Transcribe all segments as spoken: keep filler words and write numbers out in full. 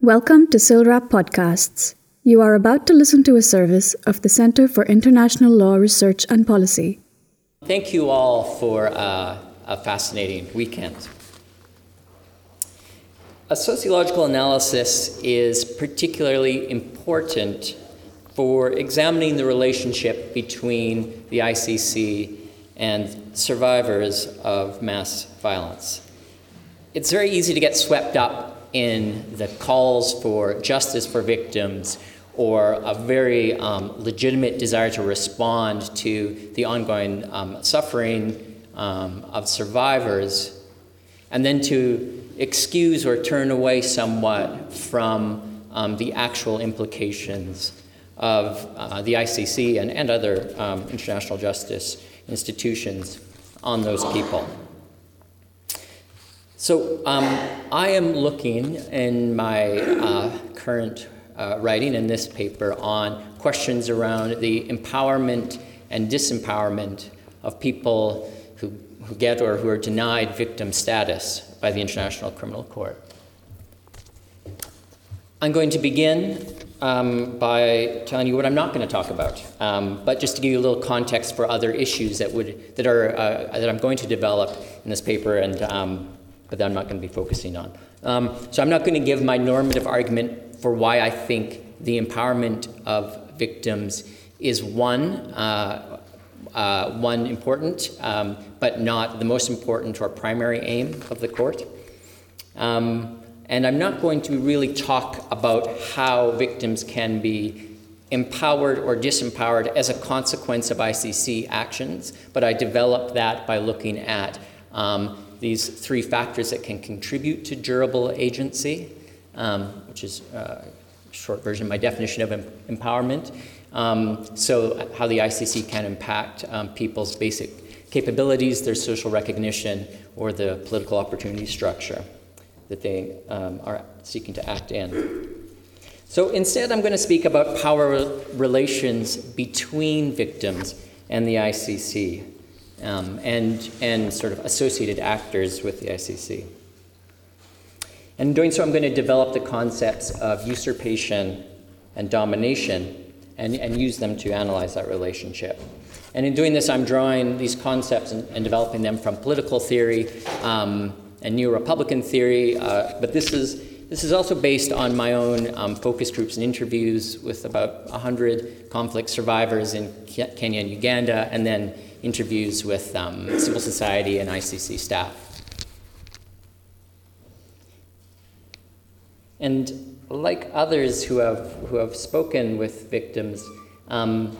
Welcome to SILRAP Podcasts. You are about to listen to a service of the Center for International Law Research and Policy. Thank you all for uh, a fascinating weekend. A sociological analysis is particularly important for examining the relationship between the I C C and survivors of mass violence. It's very easy to get swept up in the calls for justice for victims or a very um, legitimate desire to respond to the ongoing um, suffering um, of survivors, and then to excuse or turn away somewhat from um, the actual implications of uh, the I C C and, and other um, international justice institutions on those people. So um, I am looking in my uh, current uh, writing in this paper on questions around the empowerment and disempowerment of people who, who get or who are denied victim status by the International Criminal Court. I'm going to begin um, by telling you what I'm not going to talk about, um, but just to give you a little context for other issues that would that are uh, that I'm going to develop in this paper and. Um, but that I'm not going to be focusing on. Um, so I'm not going to give my normative argument for why I think the empowerment of victims is one, uh, uh, one important, um, but not the most important or primary aim of the court. Um, and I'm not going to really talk about how victims can be empowered or disempowered as a consequence of I C C actions, but I develop that by looking at um, these three factors that can contribute to durable agency, um, which is uh, a short version of my definition of em- empowerment. Um, so how the I C C can impact um, people's basic capabilities, their social recognition, or the political opportunity structure that they um, are seeking to act in. So instead, I'm going to speak about power relations between victims and the I C C. Um, and, and sort of associated actors with the I C C. And in doing so, I'm going to develop the concepts of usurpation and domination and, and use them to analyze that relationship. And in doing this, I'm drawing these concepts and, and developing them from political theory um, and neo-Republican theory, uh, but this is, this is also based on my own um, focus groups and interviews with about one hundred conflict survivors in Kenya and Uganda, and then interviews with um, civil society and I C C staff. And like others who have who have spoken with victims, um,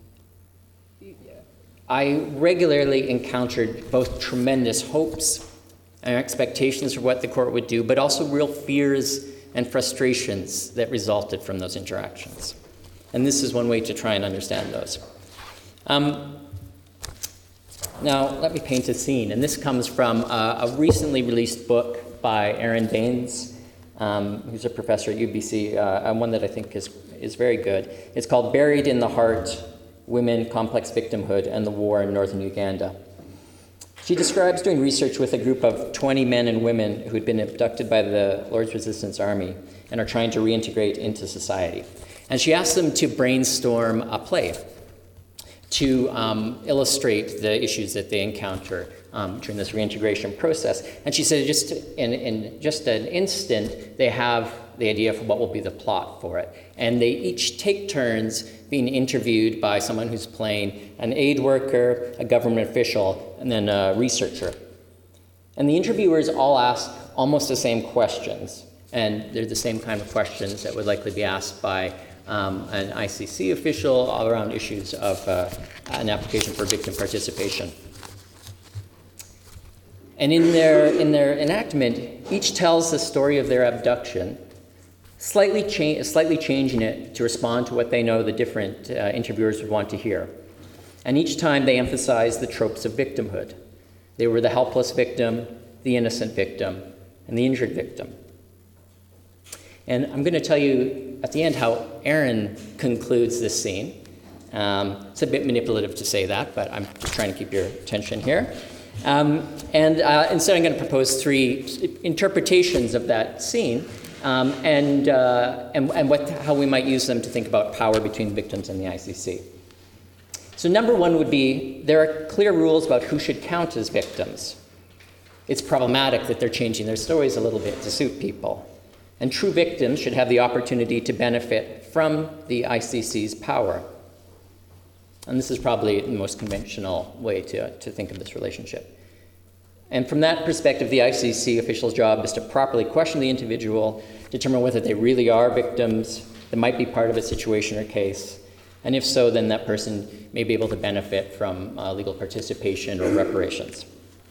I regularly encountered both tremendous hopes and expectations for what the court would do, but also real fears and frustrations that resulted from those interactions. And this is one way to try and understand those. Um, Now, let me paint a scene, and this comes from uh, a recently released book by Aaron Baines, um, who's a professor at U B C, uh, and one that I think is, is very good. It's called Buried in the Heart, Women, Complex Victimhood, and the War in Northern Uganda. She describes doing research with a group of twenty men and women who had been abducted by the Lord's Resistance Army and are trying to reintegrate into society. And she asks them to brainstorm a play to um, illustrate the issues that they encounter um, during this reintegration process. And she said just in, in just an instant, they have the idea for what will be the plot for it. And they each take turns being interviewed by someone who's playing an aid worker, a government official, and then a researcher. And the interviewers all ask almost the same questions. And they're the same kind of questions that would likely be asked by Um, an I C C official all around issues of uh, an application for victim participation. And in their in their enactment, each tells the story of their abduction, slightly, cha- slightly changing it to respond to what they know the different uh, interviewers would want to hear. And each time they emphasize the tropes of victimhood. They were the helpless victim, the innocent victim, and the injured victim. And I'm going to tell you at the end how Aaron concludes this scene. Um, it's a bit manipulative to say that, but I'm just trying to keep your attention here. Um, and uh, instead I'm going to propose three interpretations of that scene um, and, uh, and, and what, how we might use them to think about power between victims and the I C C. So number one would be, there are clear rules about who should count as victims. It's problematic that they're changing their stories a little bit to suit people. And true victims should have the opportunity to benefit from the I C C's power. And this is probably the most conventional way to, to think of this relationship. And from that perspective, the I C C official's job is to properly question the individual, determine whether they really are victims that might be part of a situation or case. And if so, then that person may be able to benefit from uh, legal participation or reparations.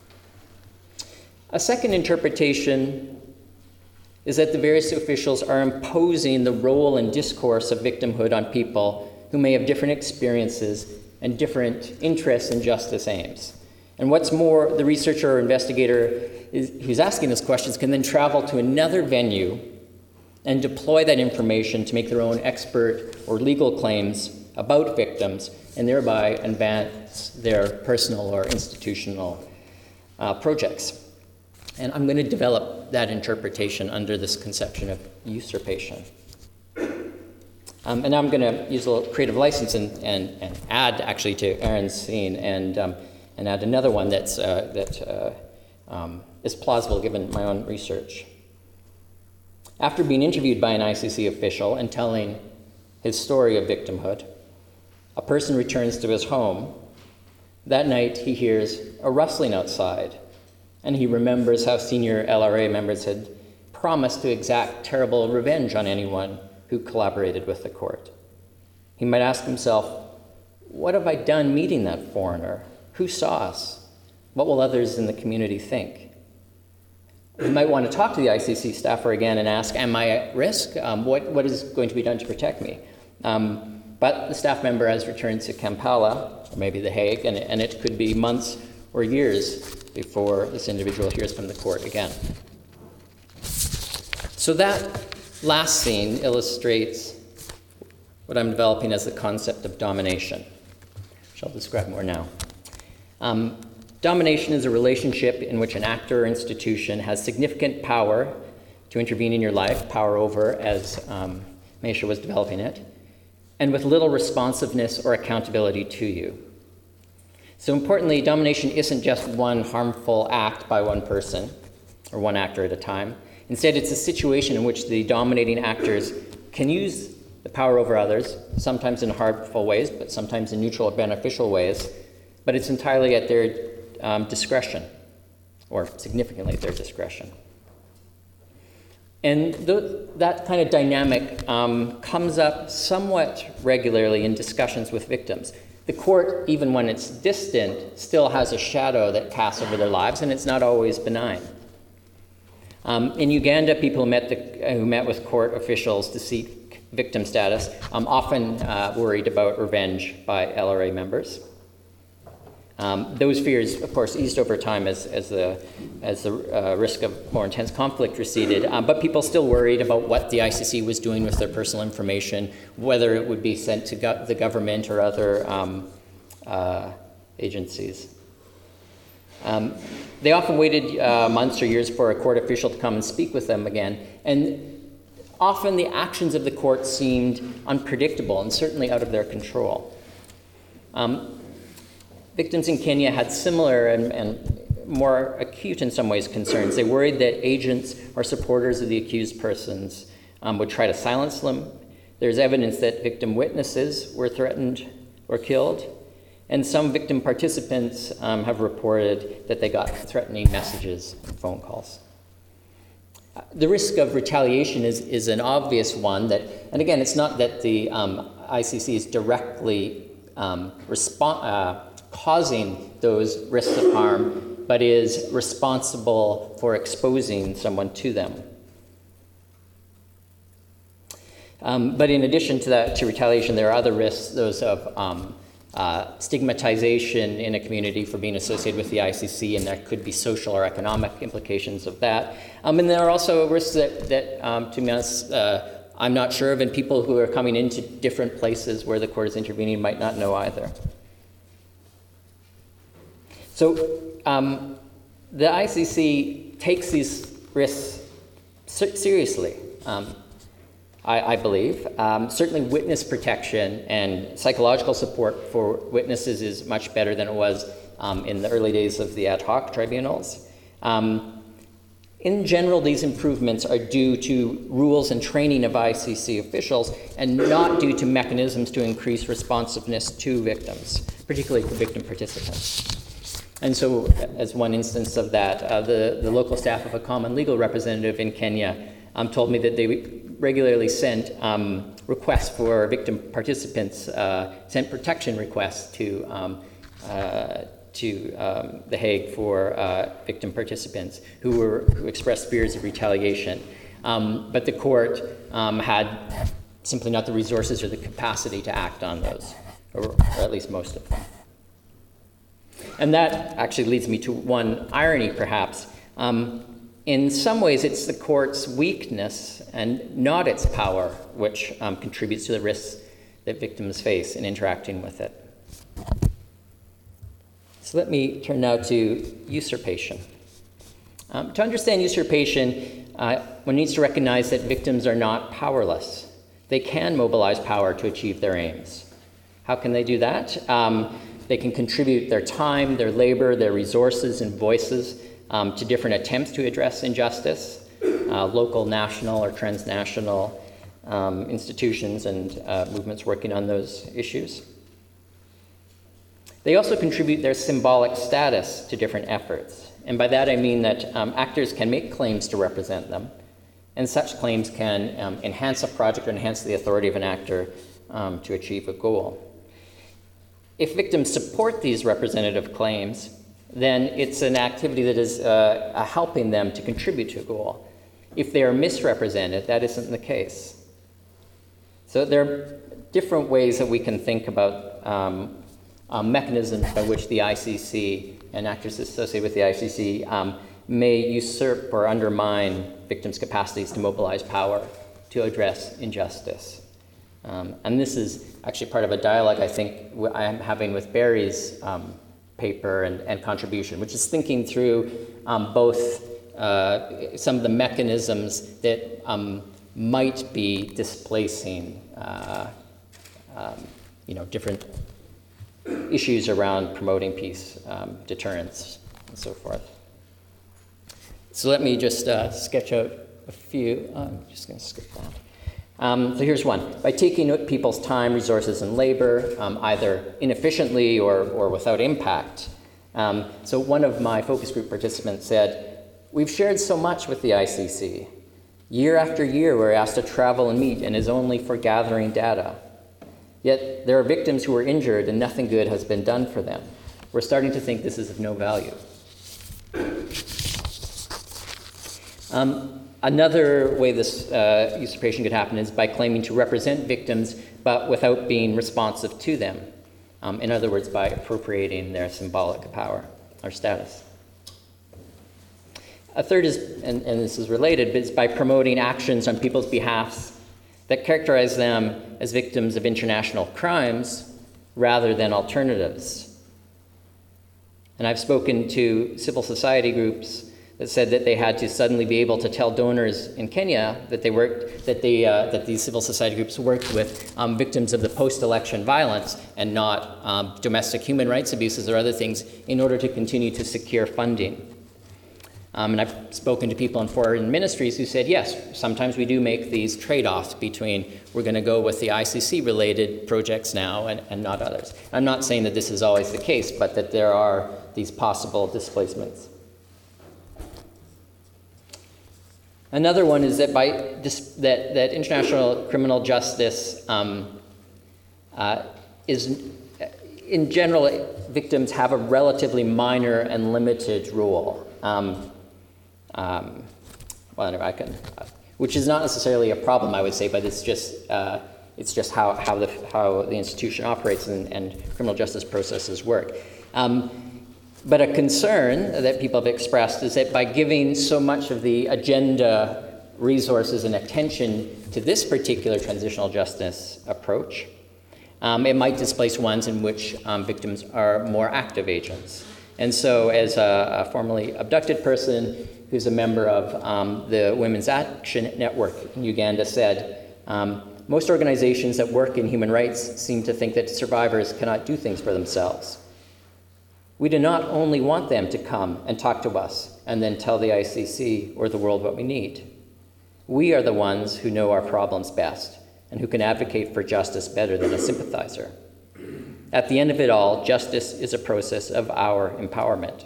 A second interpretation is that the various officials are imposing the role and discourse of victimhood on people who may have different experiences and different interests and justice aims. And what's more, the researcher or investigator is, who's asking those questions can then travel to another venue and deploy that information to make their own expert or legal claims about victims and thereby advance their personal or institutional uh, projects. And I'm going to develop that interpretation under this conception of usurpation. Um, and now I'm going to use a little creative license and, and, and add actually to Aaron's scene and, um, and add another one that's, uh, that uh, um, is plausible given my own research. After being interviewed by an I C C official and telling his story of victimhood, a person returns to his home. That night he hears a rustling outside, and he remembers how senior L R A members had promised to exact terrible revenge on anyone who collaborated with the court. He might ask himself, what have I done meeting that foreigner? Who saw us? What will others in the community think? He might want to talk to the I C C staffer again and ask, am I at risk? Um, what, what is going to be done to protect me? Um, but the staff member has returned to Kampala, or maybe The Hague, and, and it could be months or years before this individual hears from the court again. So that last scene illustrates what I'm developing as the concept of domination, which I'll describe more now. Um, domination is a relationship in which an actor or institution has significant power to intervene in your life, power over, as um, Meisha was developing it, and with little responsiveness or accountability to you. So importantly, domination isn't just one harmful act by one person, or one actor at a time. Instead, it's a situation in which the dominating actors can use the power over others, sometimes in harmful ways, but sometimes in neutral or beneficial ways, but it's entirely at their um, discretion, or significantly at their discretion. And th- that kind of dynamic um, comes up somewhat regularly in discussions with victims. The court, even when it's distant, still has a shadow that casts over their lives, and it's not always benign. Um, in Uganda, people who met, the, uh, who met with court officials to seek victim status um, often uh, worried about revenge by L R A members. Um, those fears, of course, eased over time as, as the, as the uh, risk of more intense conflict receded, um, but people still worried about what the I C C was doing with their personal information, whether it would be sent to go- the government or other um, uh, agencies. Um, they often waited uh, months or years for a court official to come and speak with them again, and often the actions of the court seemed unpredictable and certainly out of their control. Um, Victims in Kenya had similar and, and more acute in some ways concerns. They worried that agents or supporters of the accused persons um, would try to silence them. There's evidence that victim witnesses were threatened or killed. And some victim participants um, have reported that they got threatening messages and phone calls. Uh, the risk of retaliation is, is an obvious one that, and again, it's not that the um, I C C is directly um, respon- uh, causing those risks of harm, but is responsible for exposing someone to them. Um, but in addition to that, to retaliation, there are other risks, those of um, uh, stigmatization in a community for being associated with the I C C, and there could be social or economic implications of that. Um, and there are also risks that, that um, to be honest, uh, I'm not sure of, and people who are coming into different places where the court is intervening might not know either. So um, the I C C takes these risks seriously. um, I, I believe. Um, certainly witness protection and psychological support for witnesses is much better than it was um, in the early days of the ad hoc tribunals. Um, In general, these improvements are due to rules and training of I C C officials and not due to mechanisms to increase responsiveness to victims, particularly for victim participants. And so, as one instance of that, uh, the, the local staff of a common legal representative in Kenya um, told me that they regularly sent um, requests for victim participants, uh, sent protection requests to um, uh, to um, The Hague for uh, victim participants who were who expressed fears of retaliation. Um, but the court um, had simply not the resources or the capacity to act on those, or, or at least most of them. And that actually leads me to one irony, perhaps. Um, in some ways, it's the court's weakness and not its power which um, contributes to the risks that victims face in interacting with it. So let me turn now to usurpation. Um, to understand usurpation, uh, one needs to recognize that victims are not powerless. They can mobilize power to achieve their aims. How can they do that? Um, they can contribute their time, their labor, their resources and voices um, to different attempts to address injustice, uh, local, national, or transnational um, institutions and uh, movements working on those issues. They also contribute their symbolic status to different efforts. And by that I mean that um, actors can make claims to represent them, and such claims can um, enhance a project or enhance the authority of an actor um, to achieve a goal. If victims support these representative claims, then it's an activity that is uh, helping them to contribute to a goal. If they are misrepresented, that isn't the case. So there are different ways that we can think about um, Uh, mechanisms by which the I C C and actors associated with the I C C um, may usurp or undermine victims' capacities to mobilize power to address injustice. Um, and this is actually part of a dialogue I think I'm having with Barry's um, paper and, and contribution, which is thinking through um, both uh, some of the mechanisms that um, might be displacing uh, um, you know, different issues around promoting peace, um, deterrence, and so forth. So let me just uh, sketch out a few. Oh, I'm just going to skip that. Um, so here's one. By taking people's time, resources, and labor, um, either inefficiently or, or without impact. Um, so one of my focus group participants said, "We've shared so much with the I C C. Year after year, we're asked to travel and meet, and is only for gathering data. Yet there are victims who are injured and nothing good has been done for them. We're starting to think this is of no value." Um, another way this uh, usurpation could happen is by claiming to represent victims but without being responsive to them. Um, in other words, by appropriating their symbolic power or status. A third is, and, and this is related, but it's by promoting actions on people's behalf that characterize them as victims of international crimes rather than alternatives. And I've spoken to civil society groups that said that they had to suddenly be able to tell donors in Kenya that they worked, that they, uh, that these civil society groups worked with um, victims of the post-election violence and not um, domestic human rights abuses or other things in order to continue to secure funding. Um, and I've spoken to people in foreign ministries who said, yes, sometimes we do make these trade-offs between we're going to go with the I C C-related projects now and, and not others. I'm not saying that this is always the case, but that there are these possible displacements. Another one is that by dis- that, that international criminal justice um, uh, is, in general, victims have a relatively minor and limited role. Um, Um, well, anyway, I can, uh, which is not necessarily a problem, I would say, but it's just uh, it's just how how the how the institution operates and, and criminal justice processes work. Um, but a concern that people have expressed is that by giving so much of the agenda, resources, and attention to this particular transitional justice approach, um, it might displace ones in which um, victims are more active agents. And so, as a, a formerly abducted person who's a member of um, the Women's Action Network in Uganda, said, um, most organizations that work in human rights seem to think that survivors cannot do things for themselves. We do not only want them to come and talk to us and then tell the I C C or the world what we need. We are the ones who know our problems best and who can advocate for justice better than a sympathizer. At the end of it all, justice is a process of our empowerment.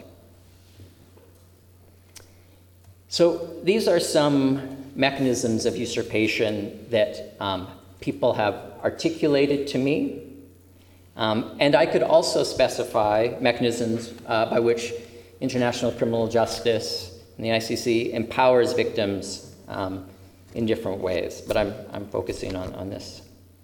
So these are some mechanisms of usurpation that um, people have articulated to me. Um, and I could also specify mechanisms uh, by which international criminal justice and the I C C empowers victims um, in different ways, but I'm, I'm focusing on, on this.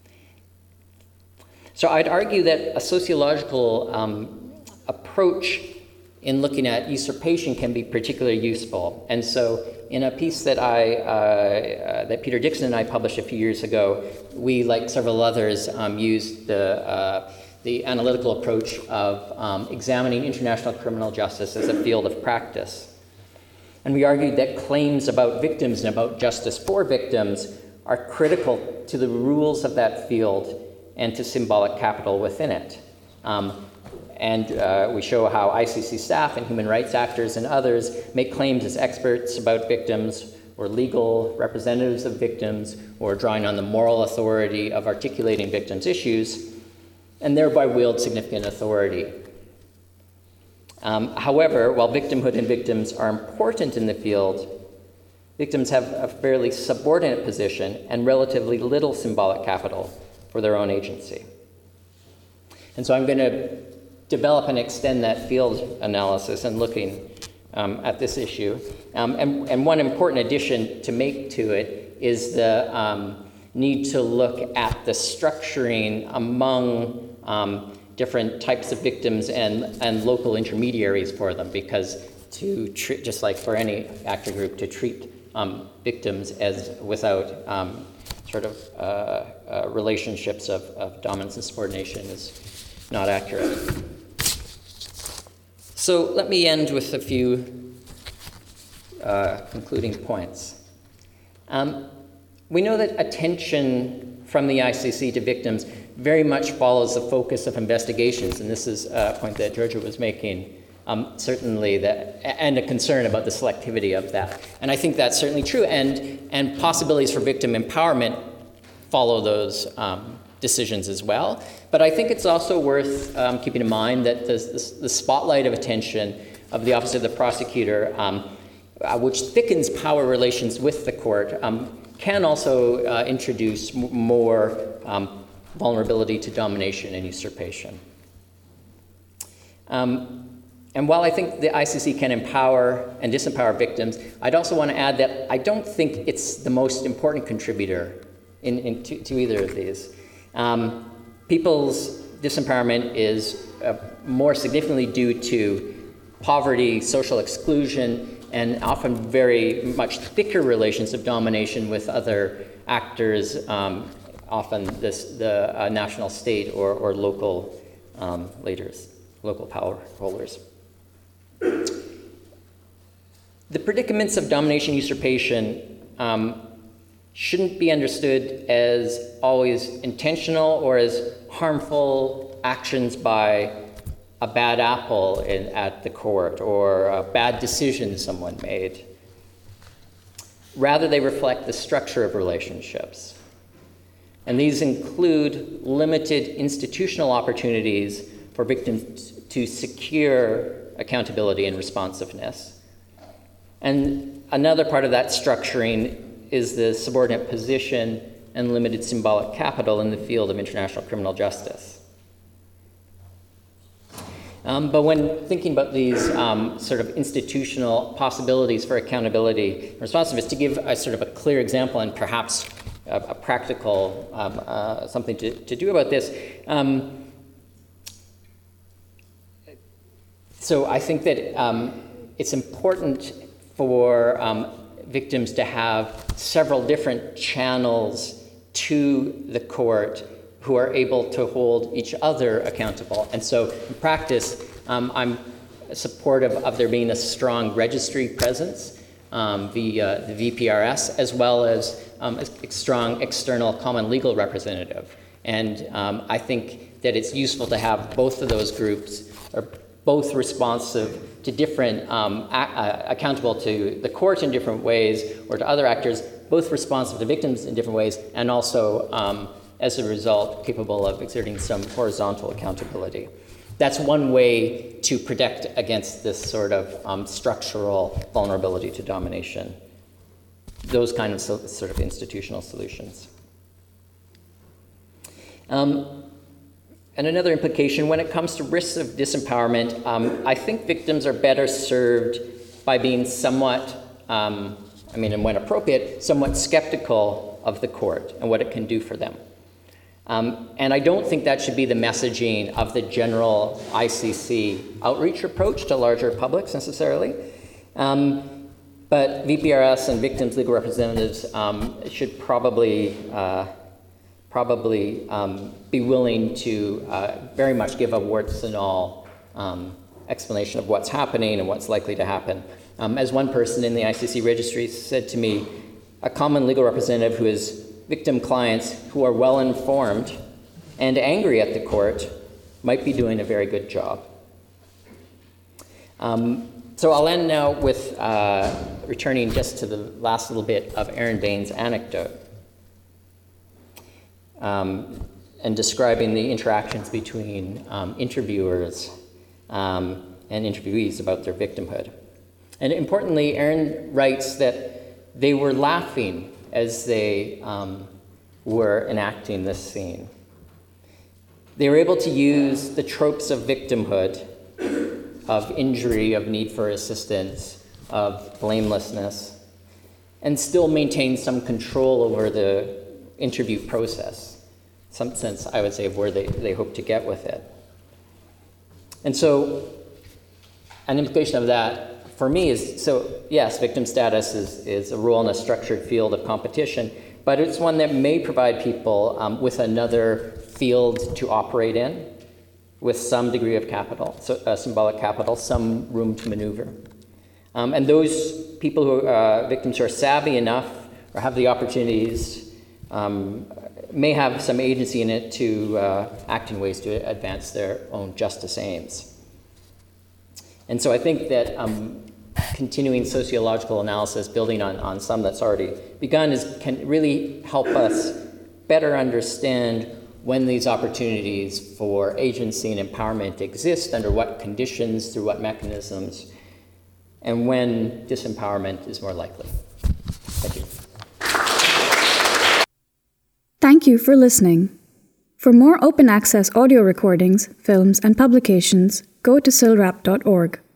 So I'd argue that a sociological um, approach in looking at usurpation can be particularly useful. And so in a piece that I, uh, uh, that Peter Dixon and I published a few years ago, we, like several others, um, used the, uh, the analytical approach of um, examining international criminal justice as a field of practice. And we argued that claims about victims and about justice for victims are critical to the rules of that field and to symbolic capital within it. Um, And uh, we show how I C C staff and human rights actors and others make claims as experts about victims or legal representatives of victims or drawing on the moral authority of articulating victims' issues and thereby wield significant authority. Um, however, while victimhood and victims are important in the field, victims have a fairly subordinate position and relatively little symbolic capital for their own agency. And so I'm going to develop and extend that field analysis and looking um, at this issue. Um, and, and one important addition to make to it is the um, need to look at the structuring among um, different types of victims and, and local intermediaries for them, because to treat, just like for any actor group, to treat um, victims as without um, sort of uh, uh, relationships of, of dominance and subordination is not accurate. So let me end with a few uh, concluding points. Um, we know that attention from the I C C to victims very much follows the focus of investigations, and this is a point that Georgia was making, um, certainly, that, and a concern about the selectivity of that. And I think that's certainly true, and, and possibilities for victim empowerment follow those um, decisions as well. But I think it's also worth um, keeping in mind that the, the, the spotlight of attention of the Office of the Prosecutor, um, uh, which thickens power relations with the court, um, can also uh, introduce m- more um, vulnerability to domination and usurpation. Um, and while I think the I C C can empower and disempower victims, I'd also want to add that I don't think it's the most important contributor in, in to, to either of these. Um, people's disempowerment is uh, more significantly due to poverty, social exclusion, and often very much thicker relations of domination with other actors, um, often this, the uh, national state or, or local um, leaders, local power holders. The predicaments of domination usurpation um, shouldn't be understood as always intentional or as harmful actions by a bad apple in, at the court or a bad decision someone made. Rather, they reflect the structure of relationships. And these include limited institutional opportunities for victims to secure accountability and responsiveness. And another part of that structuring is the subordinate position and limited symbolic capital in the field of international criminal justice. Um, but when thinking about these um, sort of institutional possibilities for accountability and responsiveness, to give a sort of a clear example and perhaps a, a practical um, uh, something to, to do about this, um, so I think that um, it's important for um, victims to have several different channels to the court who are able to hold each other accountable. And so in practice, um, I'm supportive of there being a strong registry presence um, the, uh, the V P R S, as well as um, a strong external common legal representative. And um, I think that it's useful to have both of those groups, are both responsive to different, um, a- uh, accountable to the court in different ways, or to other actors, both responsive to victims in different ways, and also, um, as a result, capable of exerting some horizontal accountability. That's one way to protect against this sort of um, structural vulnerability to domination, those kind of so, sort of institutional solutions. Um, and another implication, when it comes to risks of disempowerment, um, I think victims are better served by being somewhat, um, I mean, and when appropriate, somewhat skeptical of the court and what it can do for them. Um, and I don't think that should be the messaging of the general I C C outreach approach to larger publics necessarily. Um, but V P R S and victims' legal representatives um, should probably uh, probably um, be willing to uh, very much give a warts and all um, explanation of what's happening and what's likely to happen. Um, as one person in the I C C registry said to me, a common legal representative who is victim clients who are well informed and angry at the court might be doing a very good job. Um, so I'll end now with uh, returning just to the last little bit of Aaron Bain's anecdote um, and describing the interactions between um, interviewers um, and interviewees about their victimhood. And importantly, Aaron writes that they were laughing as they um, were enacting this scene. They were able to use the tropes of victimhood, of injury, of need for assistance, of blamelessness, and still maintain some control over the interview process, some sense, I would say, of where they, they hope to get with it. And so an implication of that for me is, so yes, victim status is, is a role in a structured field of competition, but it's one that may provide people um, with another field to operate in, with some degree of capital, so, uh, symbolic capital, some room to maneuver. Um, and those people who are uh, victims who are savvy enough or have the opportunities um, may have some agency in it to uh, act in ways to advance their own justice aims. And so I think that um, continuing sociological analysis, building on, on some that's already begun, is can really help us better understand when these opportunities for agency and empowerment exist, under what conditions, through what mechanisms, and when disempowerment is more likely. Thank you. Thank you for listening. For more open access audio recordings, films, and publications, go to C I L R A P dot org.